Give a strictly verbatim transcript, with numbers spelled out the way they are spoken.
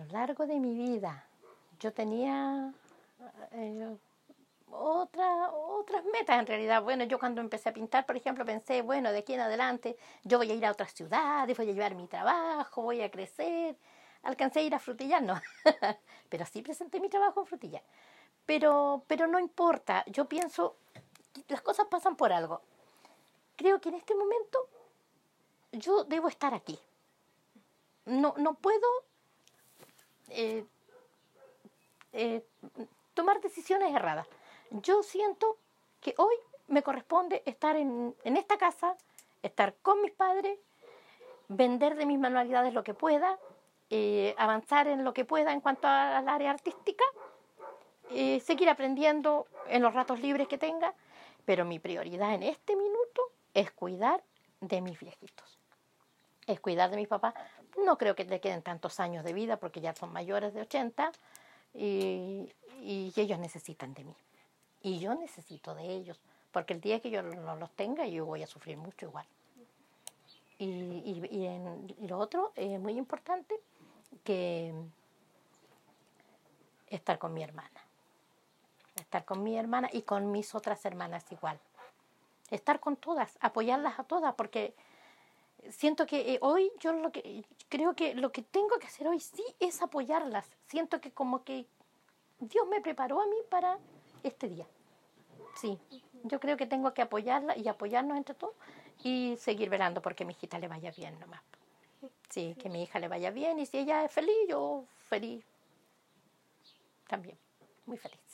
lo largo de mi vida yo tenía eh, otra, otras metas en realidad. Bueno, yo cuando empecé a pintar, por ejemplo, pensé, bueno, de aquí en adelante yo voy a ir a otras ciudades, voy a llevar mi trabajo, voy a crecer. Alcancé a ir a Frutillar, no, pero sí presenté mi trabajo en Frutillar. Pero, pero no importa, yo pienso, las cosas pasan por algo. Creo que en este momento yo debo estar aquí. No, no puedo eh, eh, tomar decisiones erradas. Yo siento que hoy me corresponde estar en, en esta casa, estar con mis padres, vender de mis manualidades lo que pueda, eh, avanzar en lo que pueda en cuanto al área artística, eh, seguir aprendiendo en los ratos libres que tenga, pero mi prioridad en este minuto es cuidar de mis viejitos, es cuidar de mis papás. No creo que le queden tantos años de vida porque ya son mayores de ochenta y, y ellos necesitan de mí. Y yo necesito de ellos, porque el día que yo no los tenga yo voy a sufrir mucho igual. Y, y, y, en, y lo otro es muy importante, que estar con mi hermana. Estar con mi hermana y con mis otras hermanas igual. Estar con todas, apoyarlas a todas, porque siento que eh, hoy yo lo que creo que lo que tengo que hacer hoy sí es apoyarlas. Siento que como que Dios me preparó a mí para este día. Sí, yo creo que tengo que apoyarla y apoyarnos entre todos y seguir velando porque a mi hijita le vaya bien nomás. Sí, que mi hija le vaya bien y si ella es feliz, yo feliz también, muy feliz.